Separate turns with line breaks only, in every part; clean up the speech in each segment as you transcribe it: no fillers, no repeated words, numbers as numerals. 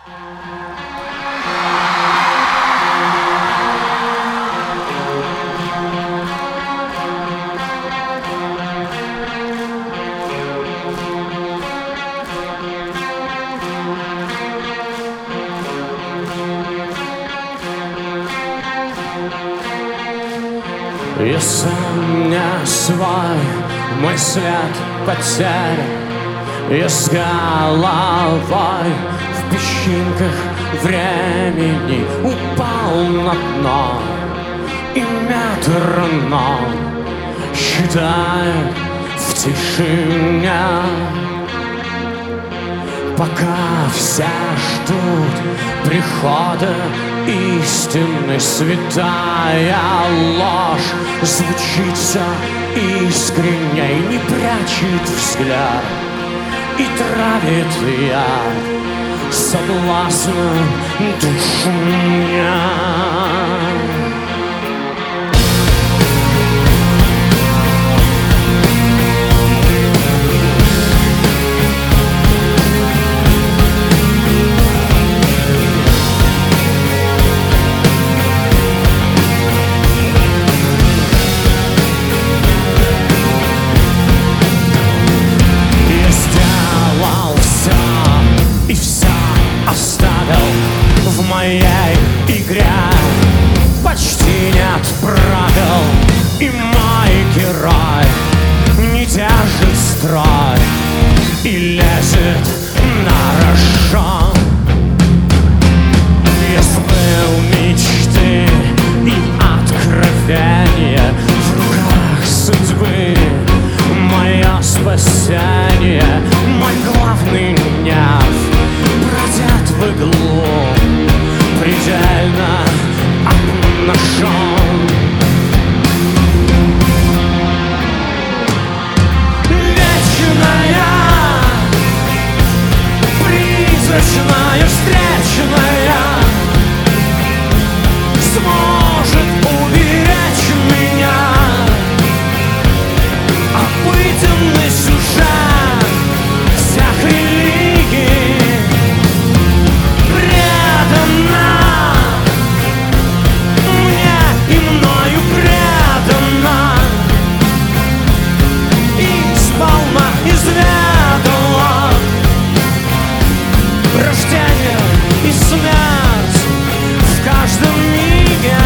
Я сам не свой, мой след потерян. Я с головой в песчинках времени упал на дно, и метроном считает в тишине. Пока все ждут прихода истины, святая ложь звучит все искренней, не прячет взгляд и травит яд соблазном душу меня. В моей игре почти нет правил, и мой герой не держит строй и лезет на рожон. Я сбыл мечты и откровения в руках судьбы. Мое спасение, мой главный нерв бродят в иглу, предельно обнажен. Вечная, призрачная, встречная сможет уберечь меня. Обыденный сюжет всех религий предана мне и мною предана, и сполна изведала рождение и смерть в каждом миге.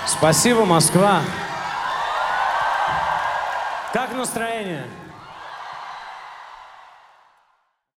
Спасибо, Москва. Как настроение?